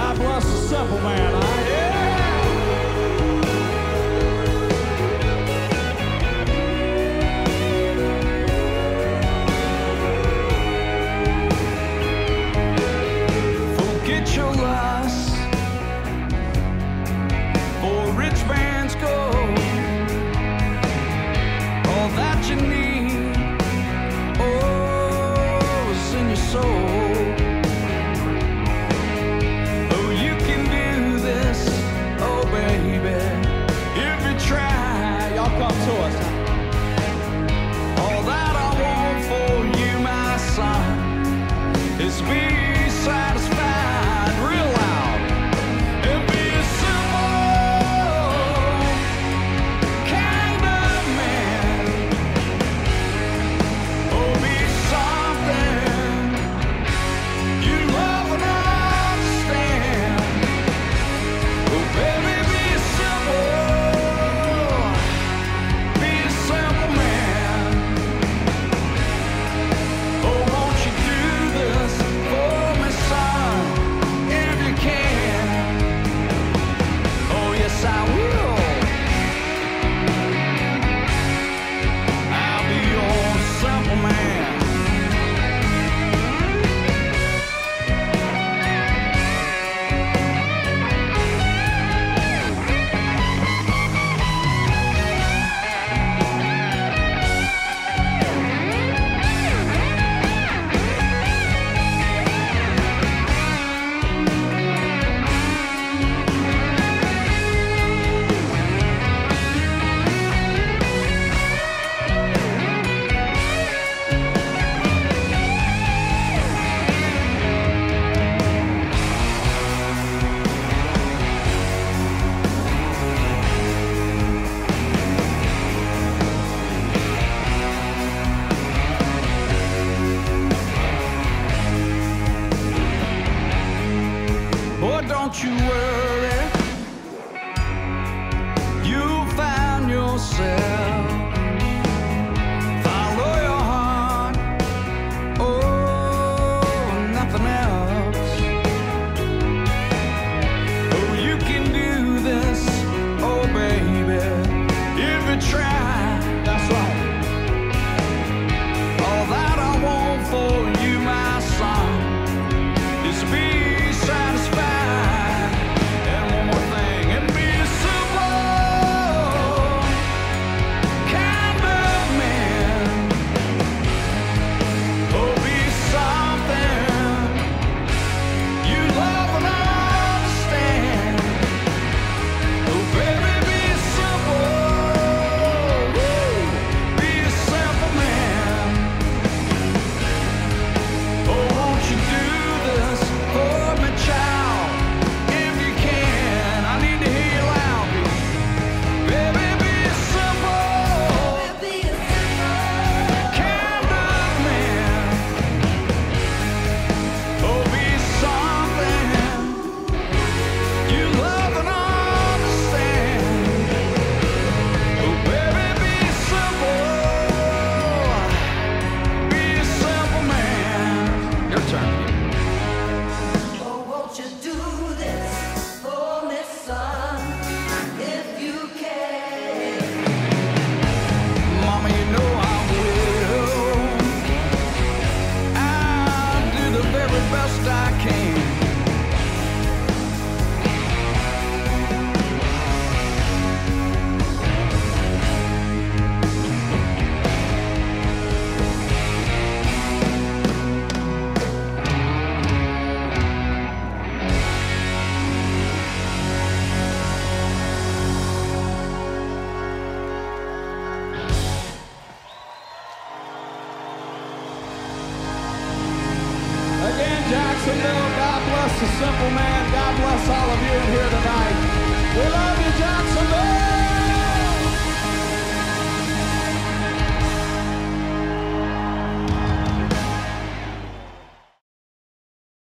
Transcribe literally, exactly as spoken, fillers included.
God bless the simple man. Huh? Yeah. Forget your loss, for rich man's gold. All that you need, oh, is in your soul. Come to us. All that I want for you, my son, is be satisfied real loud and be a simple kind of man. Oh, be something you love and understand. Oh, baby, be simple. Don't you worry, you'll find yourself. Follow your heart, oh, nothing else. Oh, you can do this, oh baby, if you try. That's right. All that I want for you, my son, is be satisfied. Jacksonville, God bless the simple man. God bless all of you in here tonight.